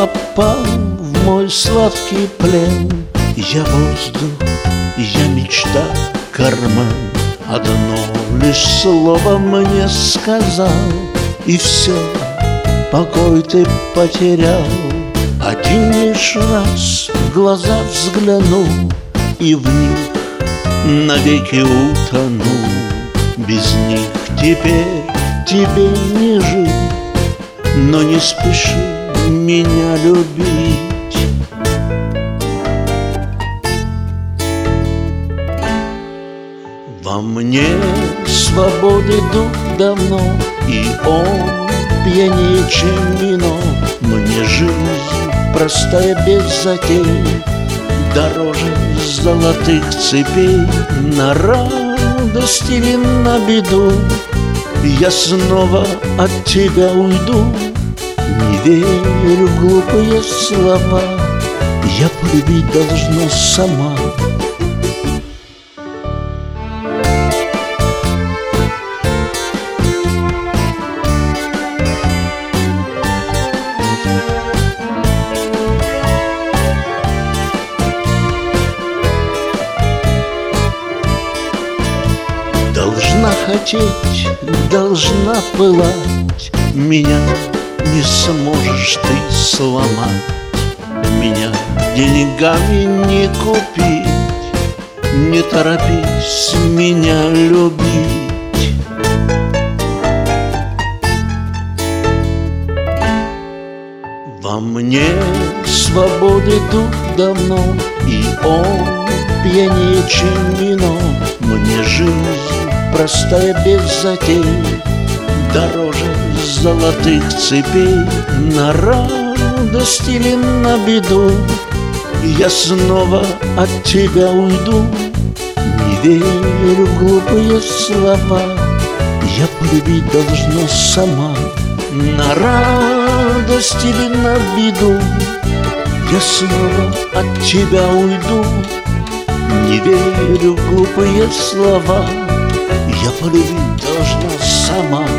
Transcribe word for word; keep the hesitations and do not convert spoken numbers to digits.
попал в мой сладкий плен. Я воздух, я мечта, карман. Одно лишь слово мне сказал, и все, покой ты потерял. Один лишь раз в глаза взглянул, и в них навеки утонул. Без них теперь тебе не жить, но не спеши меня любить. Во мне свободы дух давно, и он пьянее, чем вино. Мне жизнь простая, без затей, дороже золотых цепей. На радость или на беду я снова от тебя уйду. Не верю в глупые слова, я полюбить должна сама. Должна хотеть, должна пылать, меня не сможешь ты сломать. Меня деньгами не купить, не торопись меня любить. Во мне свободы дух давно, и он пьянее, чем вино. Мне жизнь простая, без затей, дороже золотых цепей. На радость или на беду я снова от тебя уйду. Не верю в глупые слова, я полюбить должна сама. На радость или на беду я снова от тебя уйду. Не верю в глупые слова, я полюбить должна сама.